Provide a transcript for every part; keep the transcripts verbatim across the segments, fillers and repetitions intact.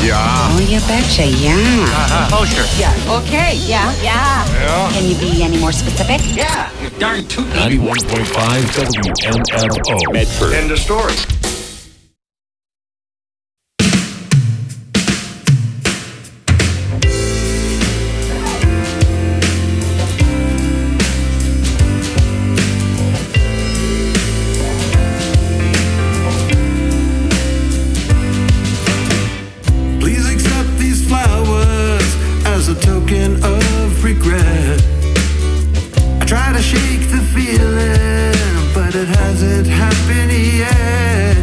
Yeah. Oh, you betcha, yeah. Uh-huh. Oh, sure. Yeah. Okay, yeah, yeah. Yeah. Can you be any more specific? Yeah. You're darn tootin'. ninety-one point five W M F O. Medford. End of story. Please accept these flowers as a token of regret. I try to shake the feeling, but it hasn't happened yet.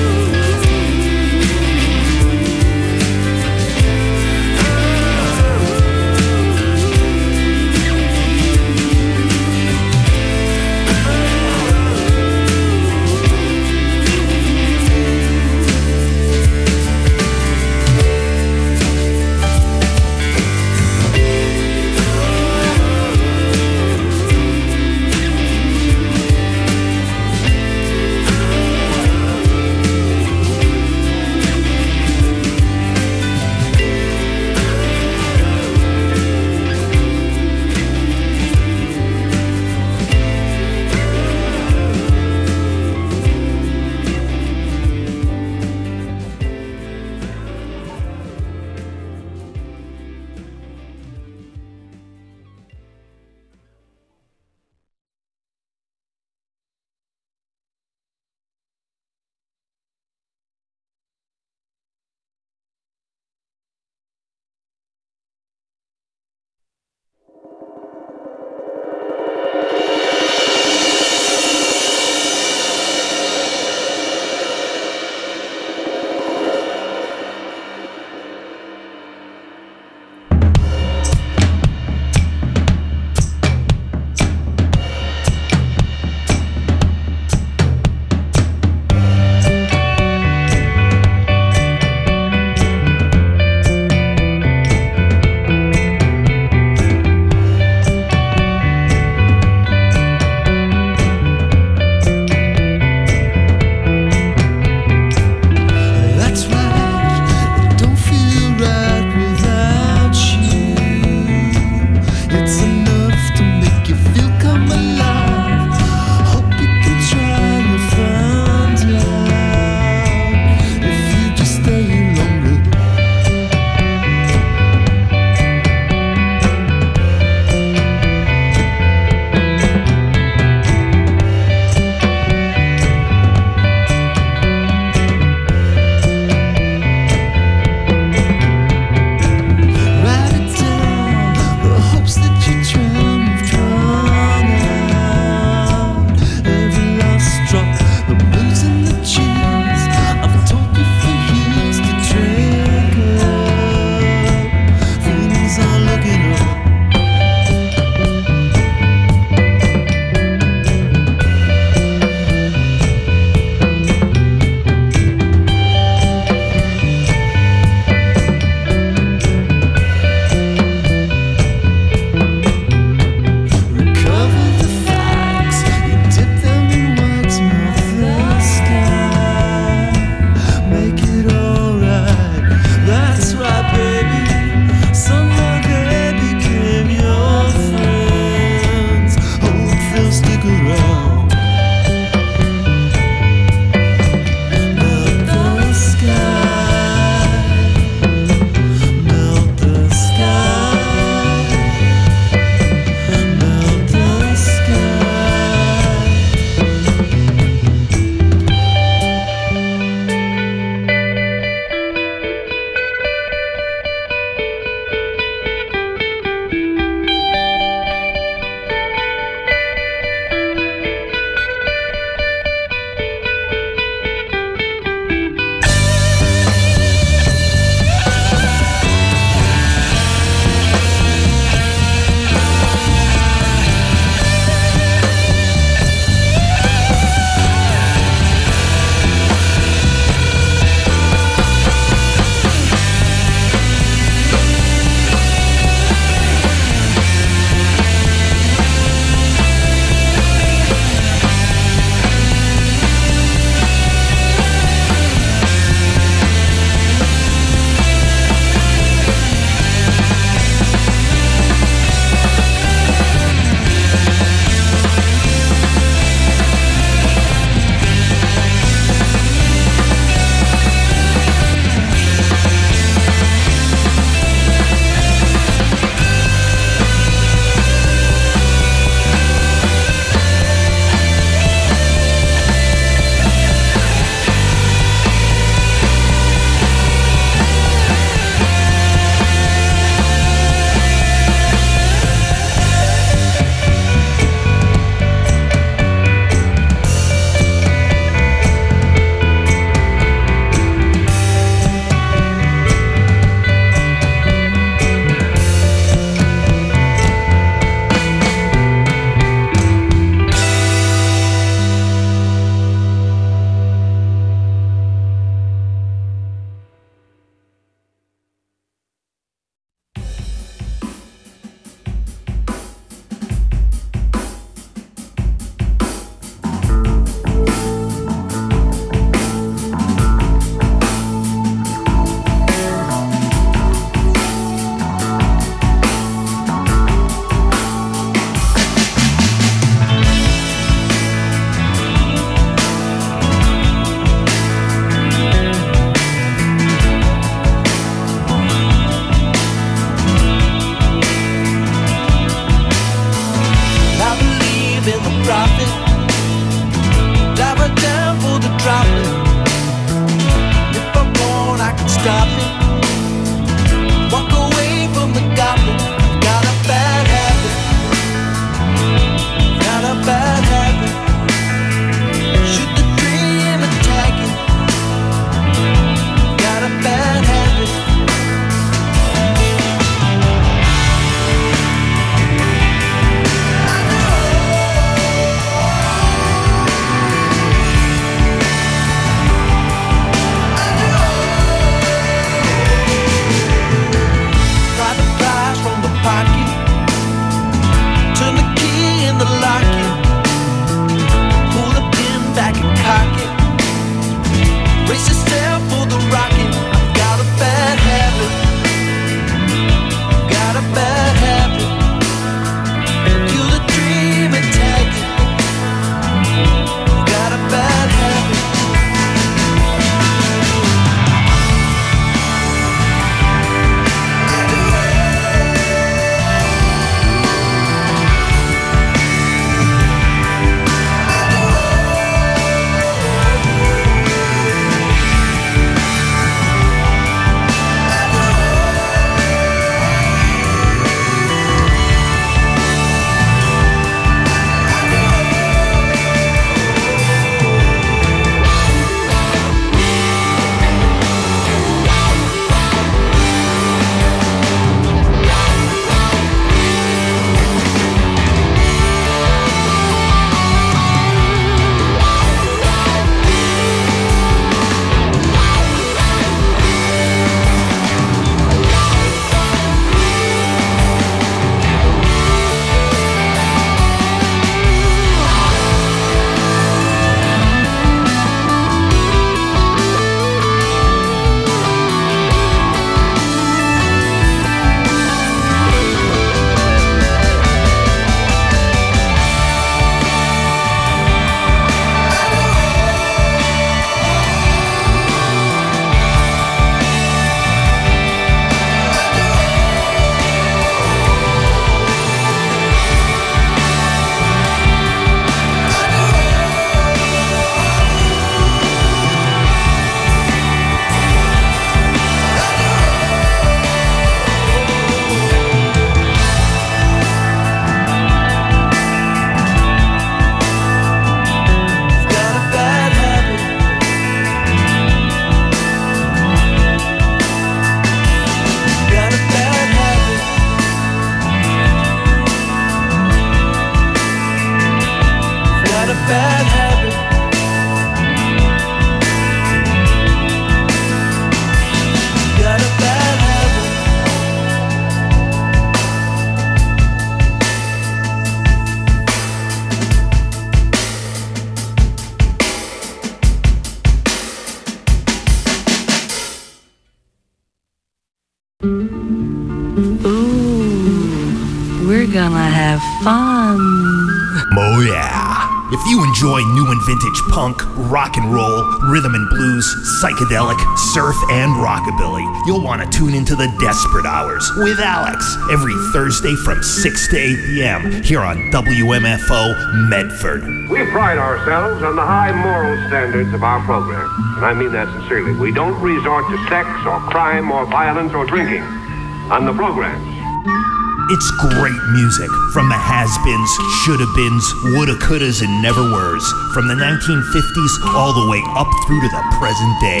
We're gonna have fun. Oh yeah. If you enjoy new and vintage punk, rock and roll, rhythm and blues, psychedelic, surf, and rockabilly, you'll want to tune into the Desperate Hours with Alex every Thursday from six to eight p.m. here on W M F O Medford. We pride ourselves on the high moral standards of our program, and I mean that sincerely. We don't resort to sex or crime or violence or drinking on the programs. It's great music from the has-beens, shoulda-beens, woulda-couldas, and never-weres, from the nineteen fifties all the way up through to the present day.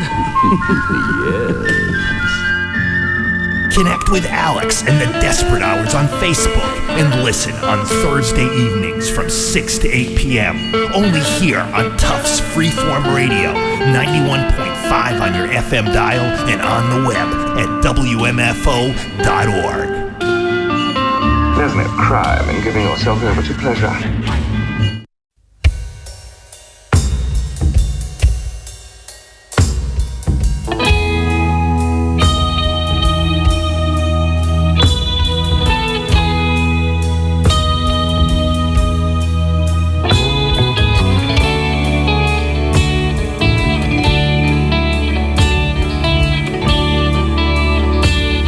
Yes. Connect with Alex and the Desperate Hours on Facebook and listen on Thursday evenings from six to eight p.m. only here on Tufts Freeform Radio, ninety-one point five on your F M dial and on the web at W M F O dot org. There's no crime in giving yourself over to pleasure.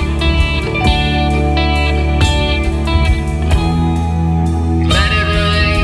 Let it rain.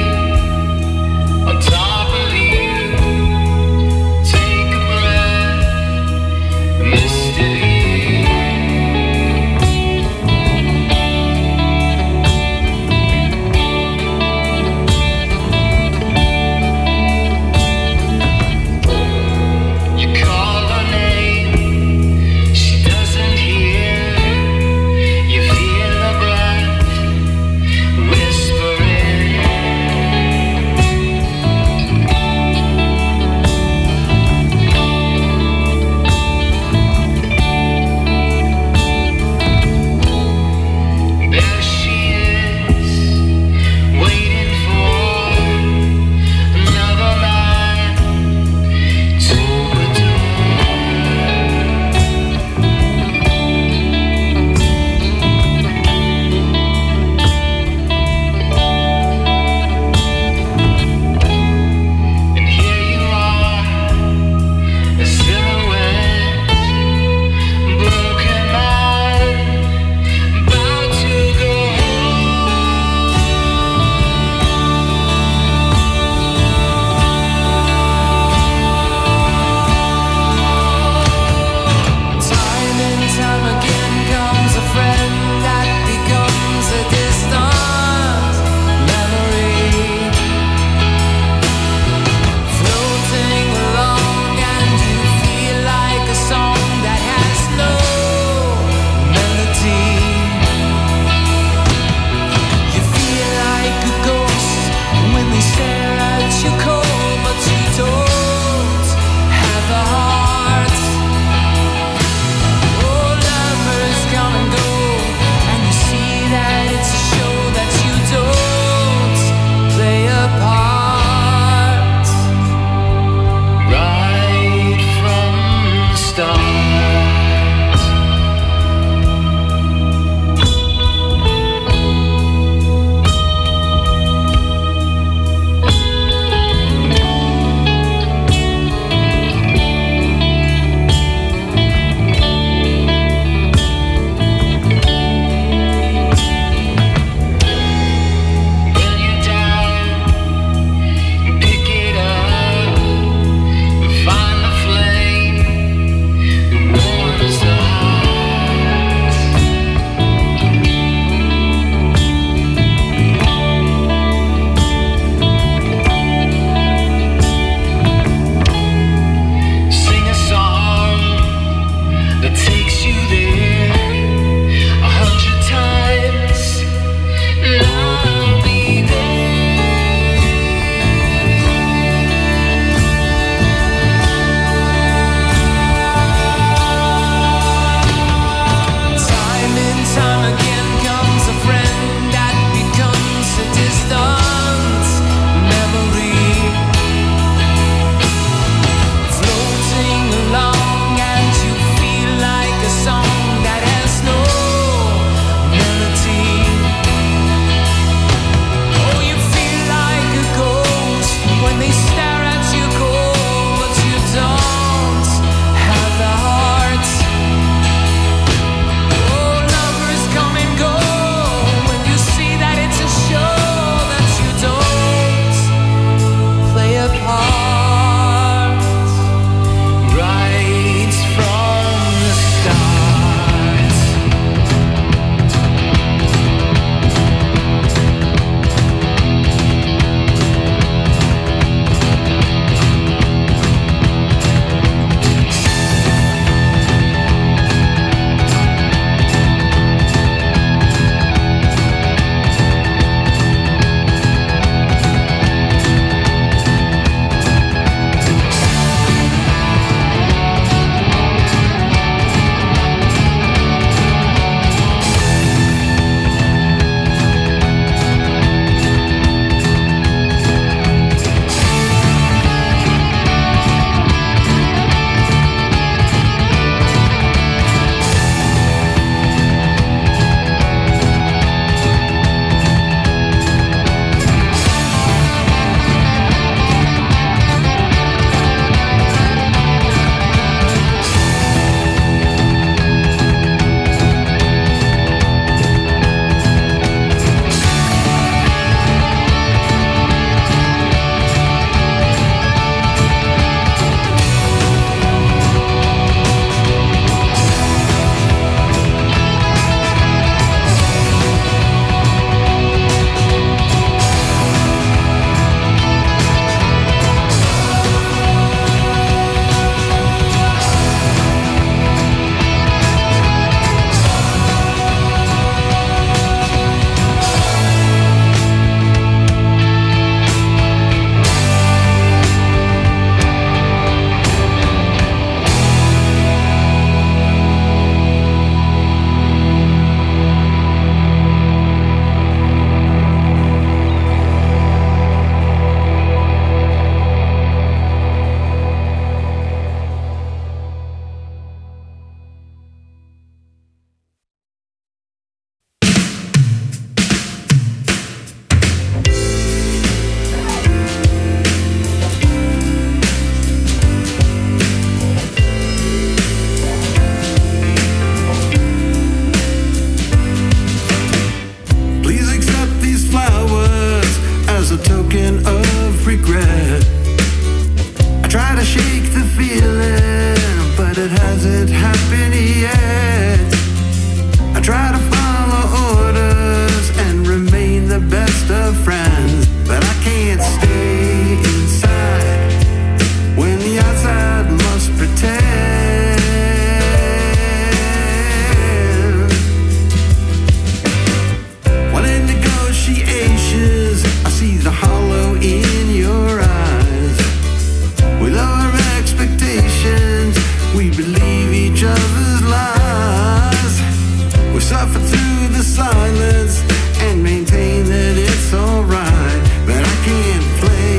stay inside when the outside must pretend. While in negotiations, I see the hollow in your eyes. We lower expectations, we believe each other's lies. We suffer through the silence and maintain that it's alright, but I can't play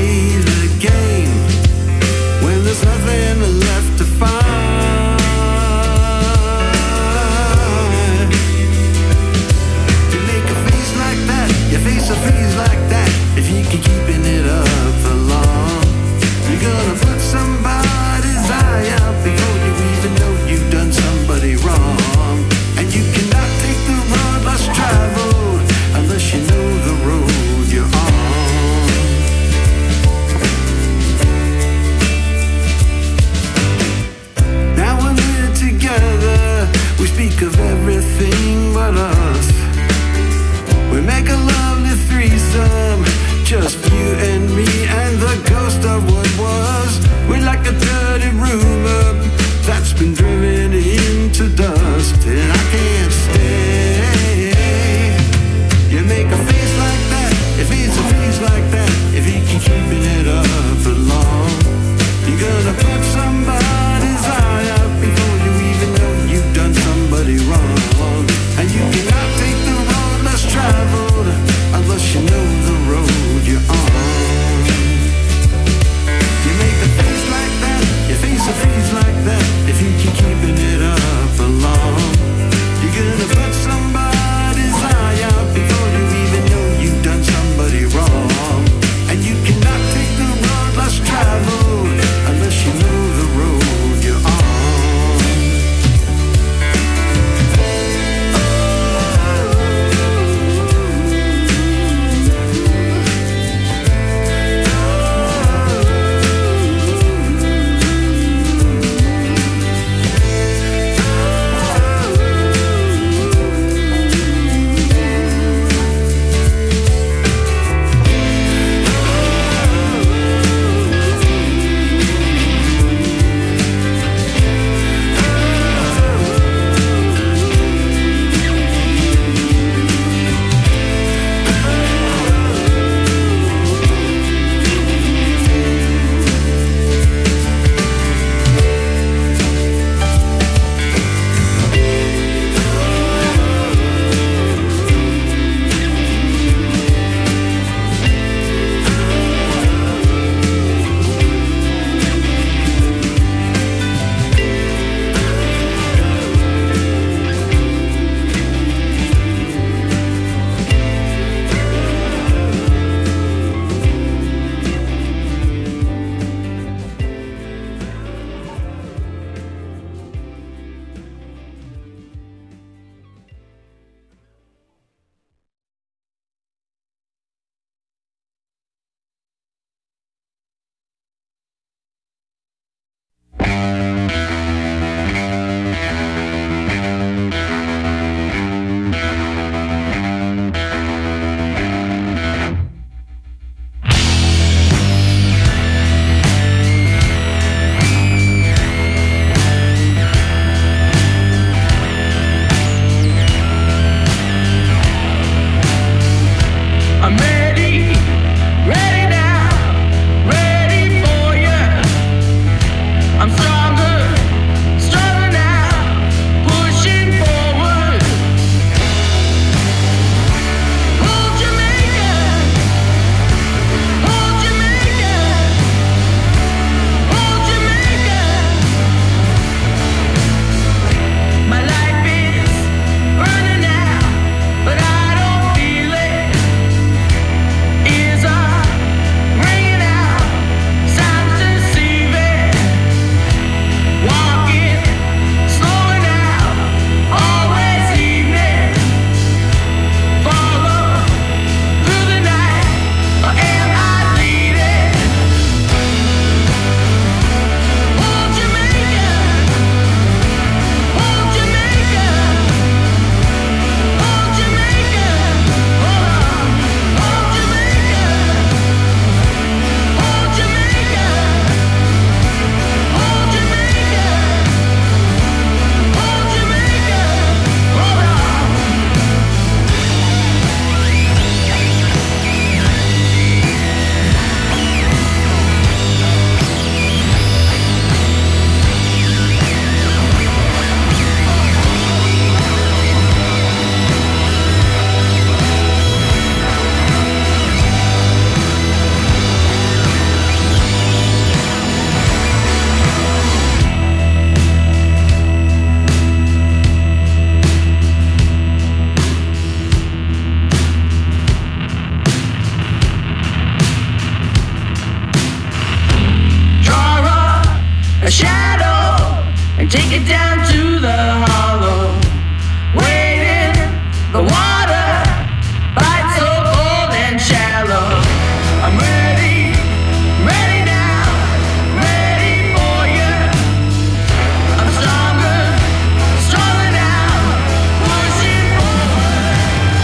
a shadow and take it down to the hollow. Waiting, the water bites so cold and shallow. I'm ready, ready now, ready for you. I'm stronger, stronger now, pushing forward.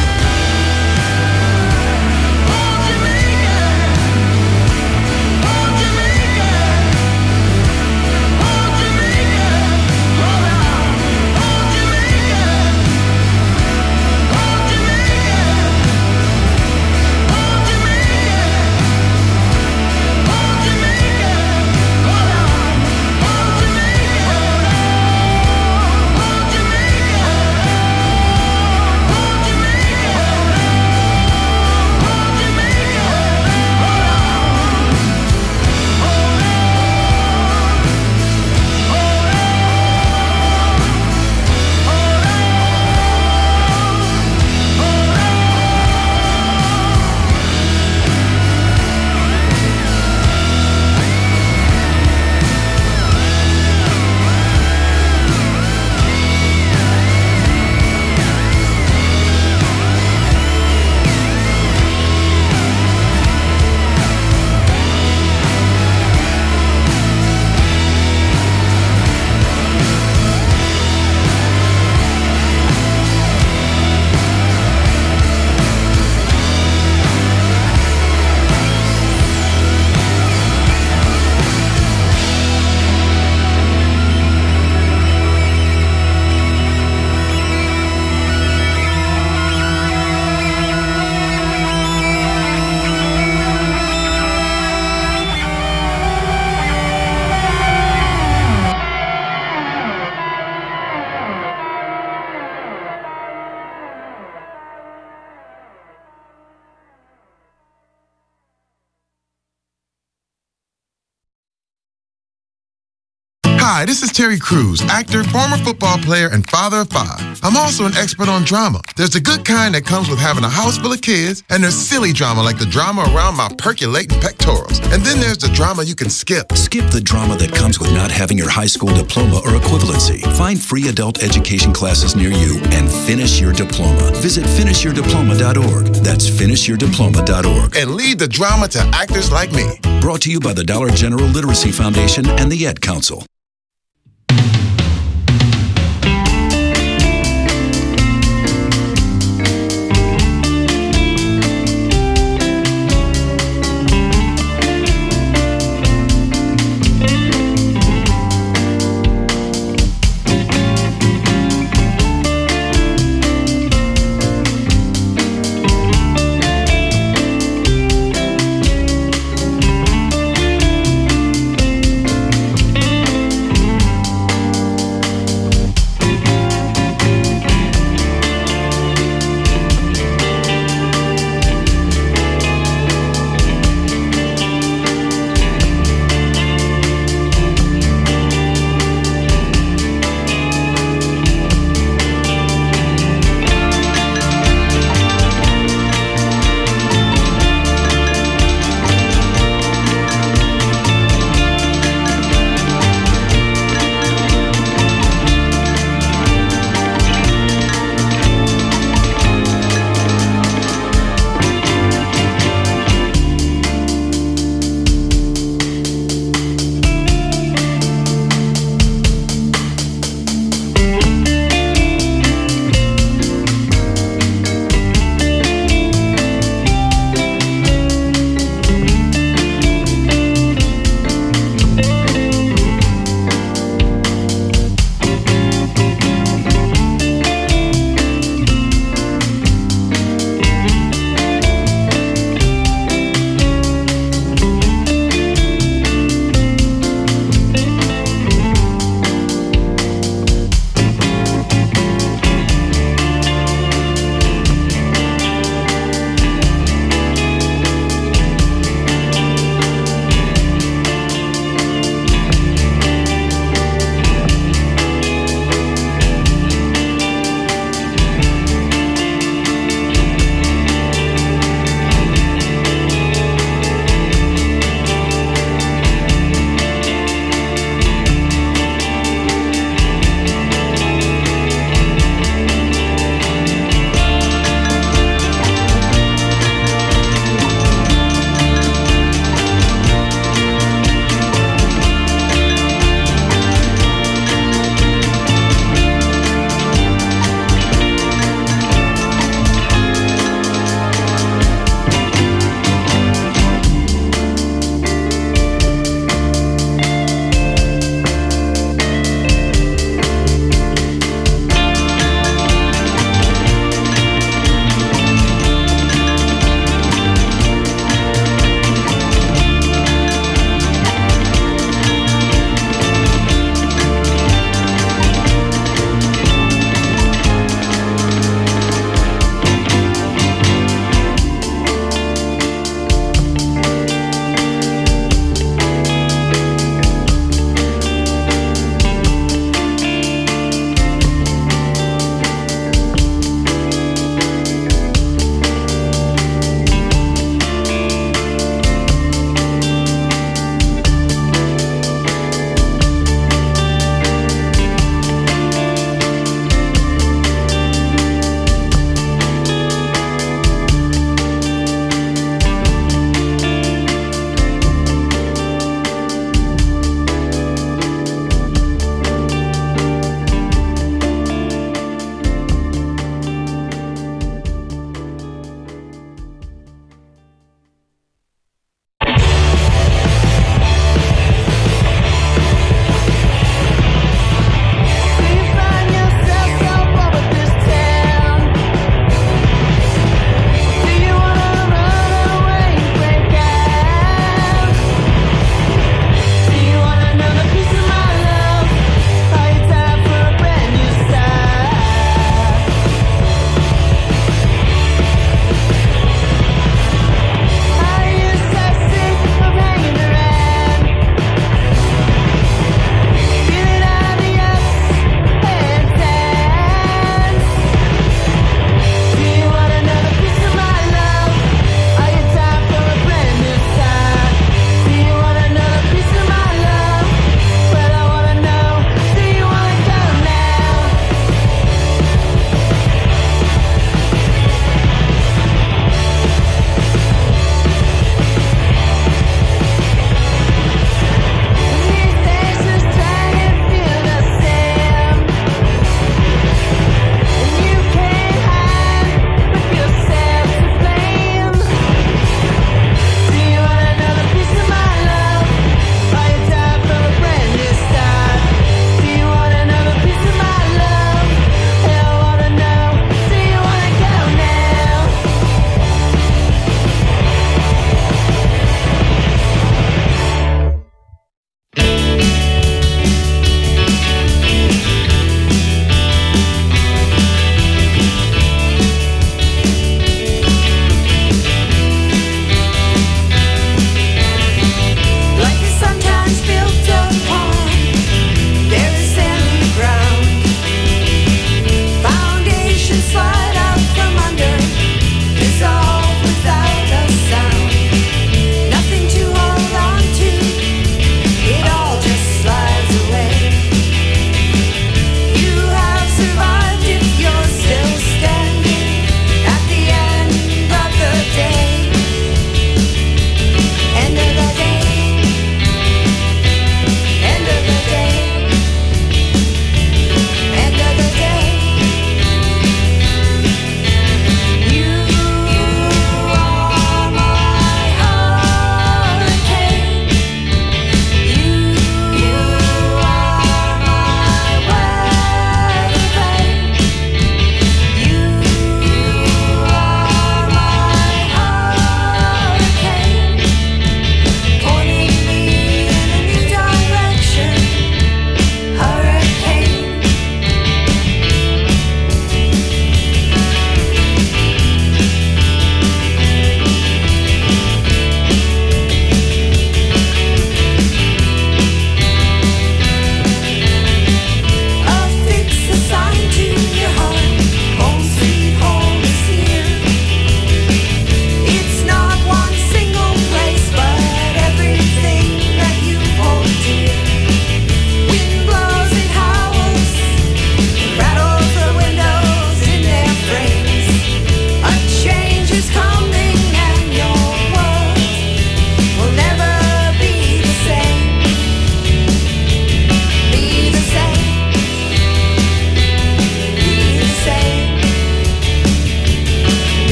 Hold Jamaica, hold Jamaica, hold Jamaica, hold on, hold Jamaica, hold Jamaica, hold Jamaica, hold Jamaica, hold on, hold Jamaica, hold Jamaica, hold Jamaica, hold Jamaica, hold Hi, this is Terry Crews, actor, former football player, and father of five. I'm also an expert on drama. There's the good kind that comes with having a house full of kids, and there's silly drama like the drama around my percolating pectorals. And then there's the drama you can skip. Skip the drama that comes with not having your high school diploma or equivalency. Find free adult education classes near you and finish your diploma. Visit finish your diploma dot org. That's finish your diploma dot org. And leave the drama to actors like me. Brought to you by the Dollar General Literacy Foundation and the Ed Council.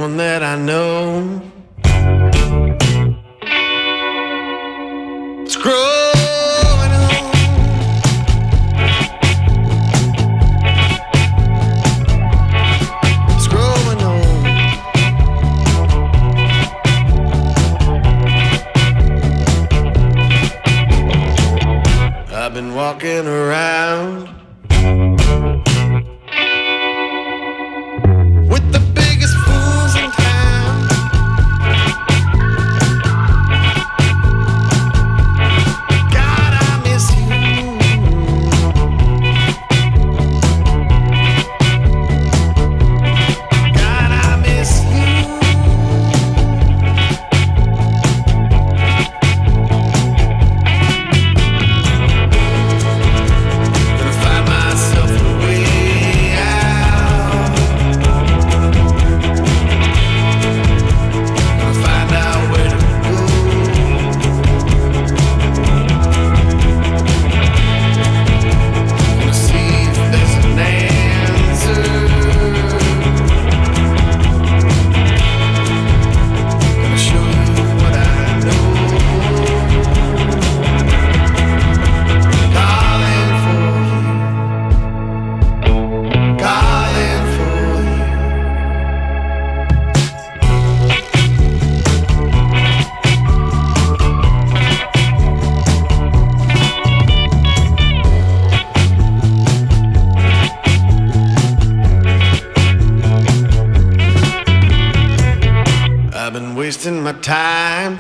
someone that I know. Scrolling home, scrolling home. I've been walking around with the biggest fools in town. God, I miss you. God, I miss you. Gonna find myself a way out. Gonna find out where to go. Gonna see if there's an answer. Gonna show you what I know. Calling for you. Calling for you. I've been wasting my time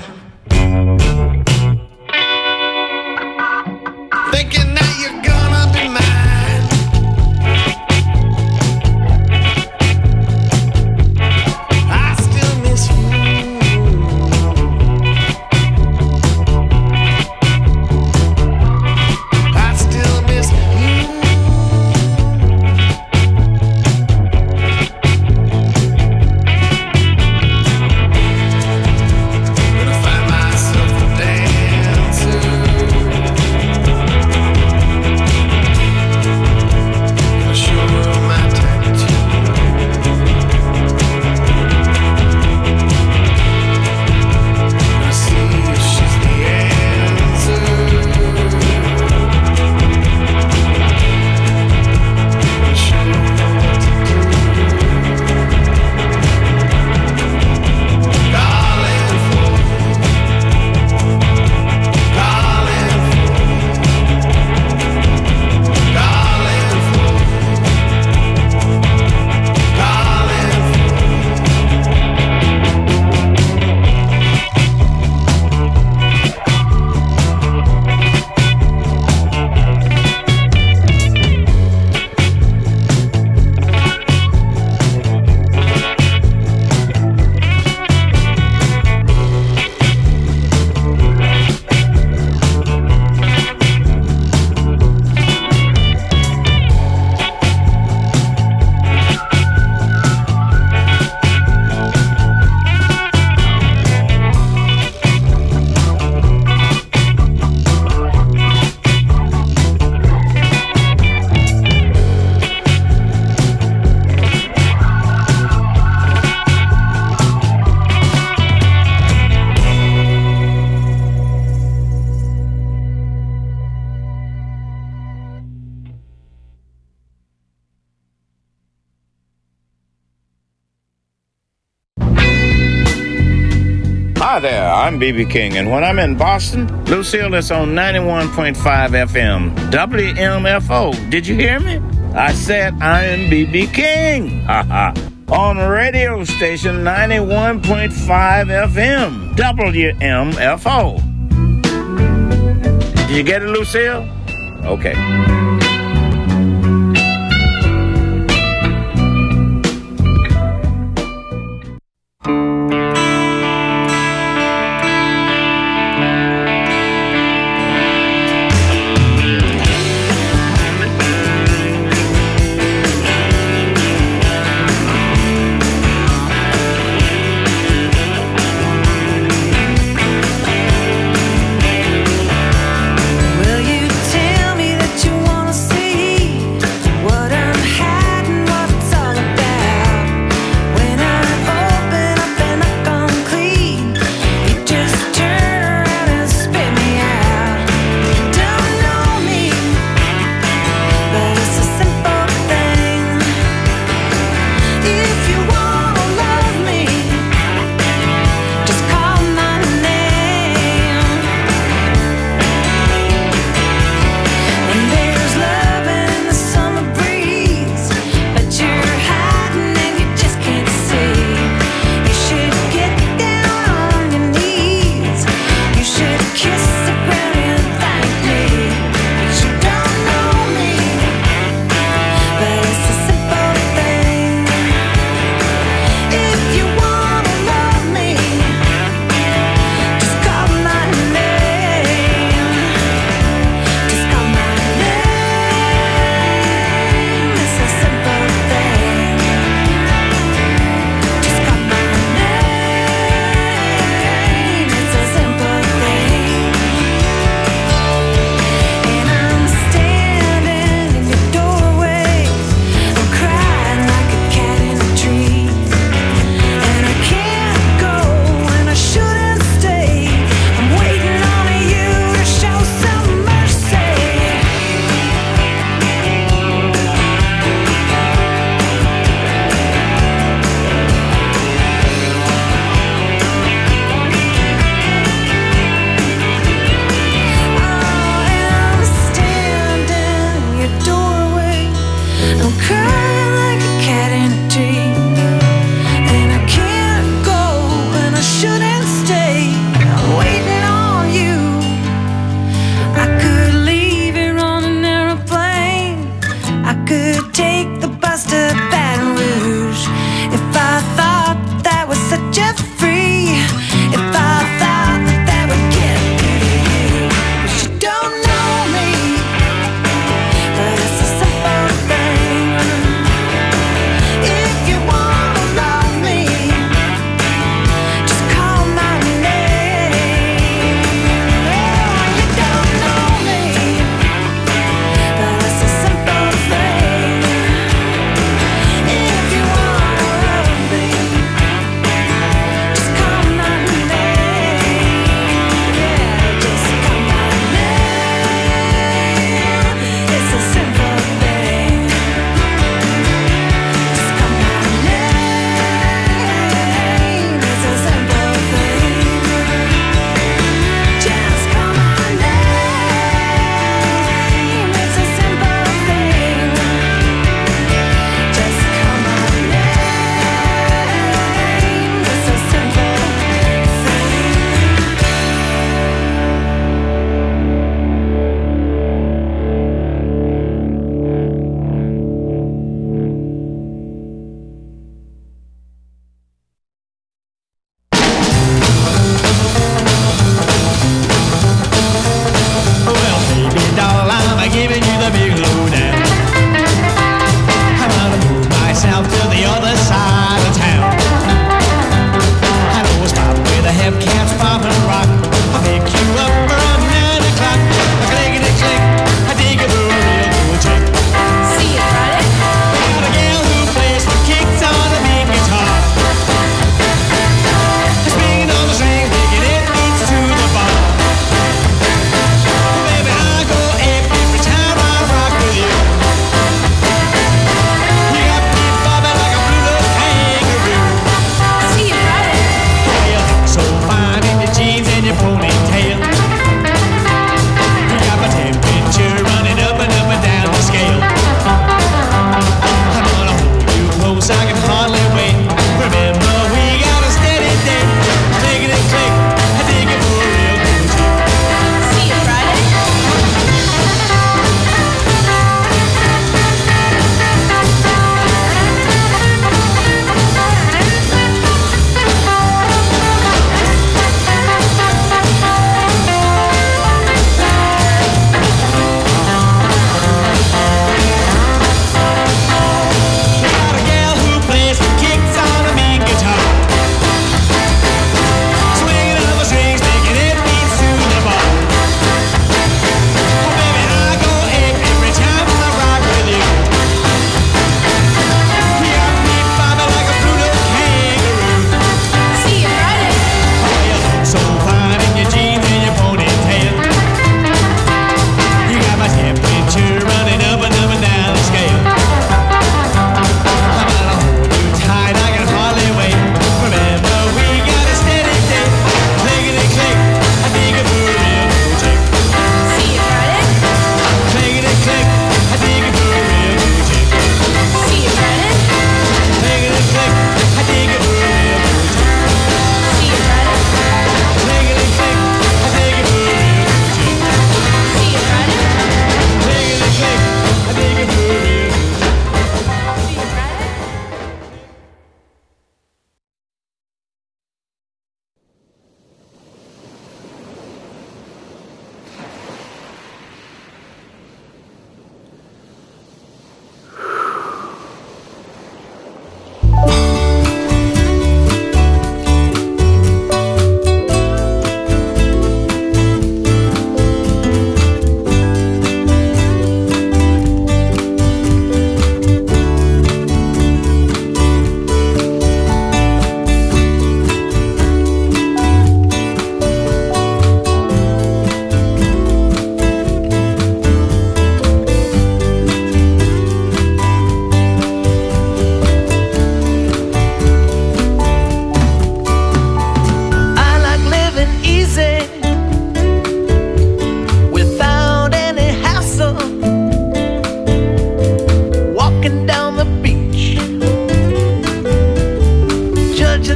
thinking that you're gonna be mine. I still miss you. I still miss you. Gonna find myself a dancer. Gonna show her my tattoo. Gonna see if she's the answer. Gonna show her what to do. Calling for you. Calling for you. Calling for you. Calling for you. Hi there, I'm B B King, and when I'm in Boston, Lucille is on ninety-one point five F M, W M F O. Did you hear me? I said I am B B King. Haha. On radio station ninety-one point five F M, W M F O. Did you get it, Lucille? Okay. Will you tell me that you want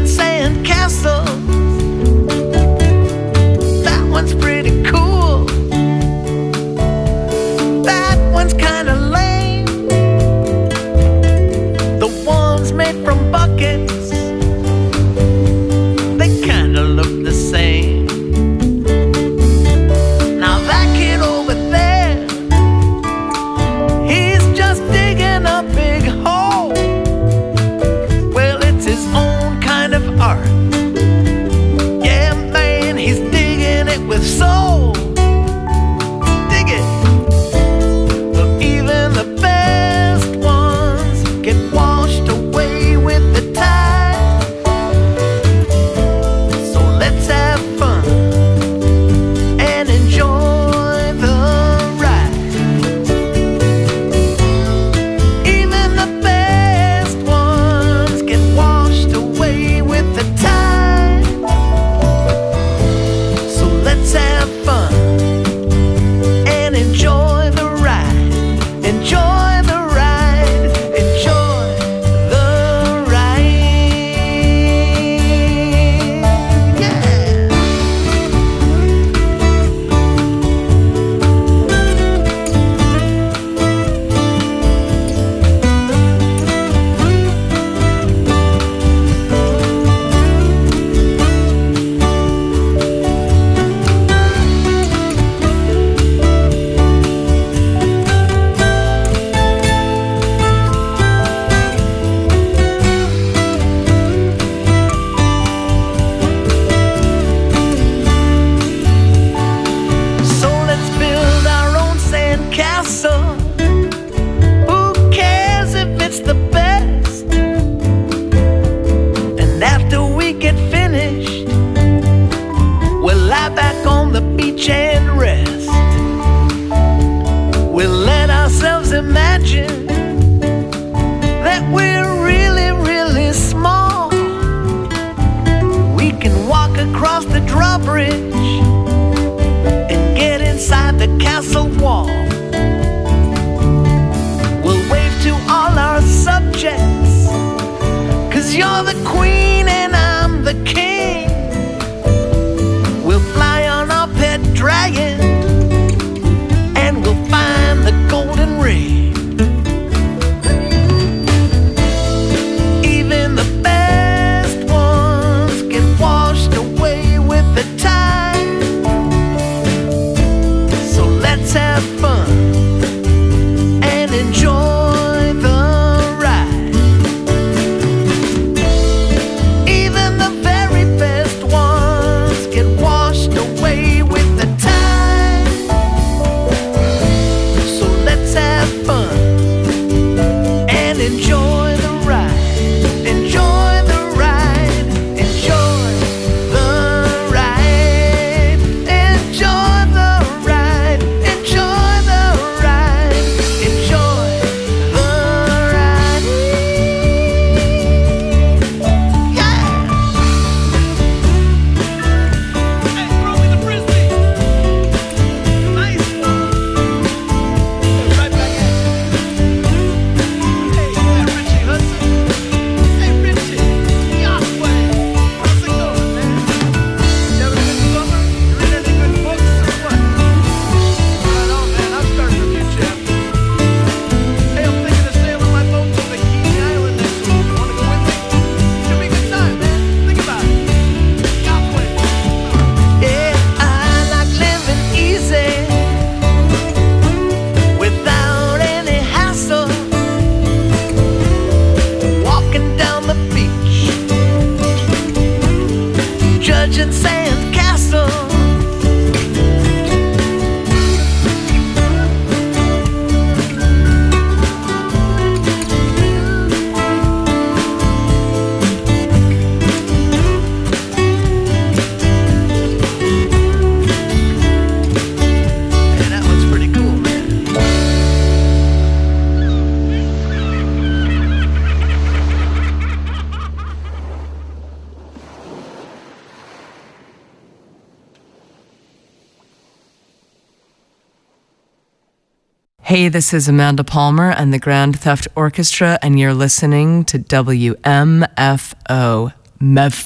sand castles. That one's pretty cool. That one's kinda lame. The ones made from buckets, they kinda look the same. Now that kid over there, he's just digging a big hole. Well, it's his own kind of art. Yeah, man, he's digging it with soul. Dig it. But even the best ones get washed away with the tide. So let's have fun and enjoy the ride. Even the best ones get washed away with the tide. So let's have fun and enjoy the ride. Enjoy the ride. Enjoy the ride. Yeah. So let's build our own sand castle. Who cares if it's the best? And after we get finished, we'll lie back on the beach and rest. We'll let ourselves imagine that we're really, really small. We can walk across the drawbridge and get inside the castle wall. We'll wave to all our subjects, 'cause you're the queen and I'm the king. We'll fly on our pet dragon and we'll find the golden ring. Even the best ones get washed away with the tide. So let's have fun and enjoy the ride. Even the very best ones get washed away with the tide. So let's have fun and enjoy the ride. Enjoy the ride. Enjoy the ride. Enjoy the ride. Enjoy the ride. Enjoy the ride. Yeah. Hey, throw me the frisbee. Nice. Right back at you. Hey, yeah, Richie Hudson. Hey, Richie. Yahweh. How's it going, man? You having a good summer? You read any good books or what? Right on, man. I'm starting a new chapter. Hey, I'm thinking of sailing my boat to Bikini Island next week. You wanna go with me? Should be a good time, man. Think about it. Yahweh. Yeah, I like living easy without any hassle. Walking down the beach, judging sand castles. Yeah, that one's pretty cool, man. Hey, this is Amanda Palmer and the Grand Theft Orchestra, and you're listening to W M F O Memphis.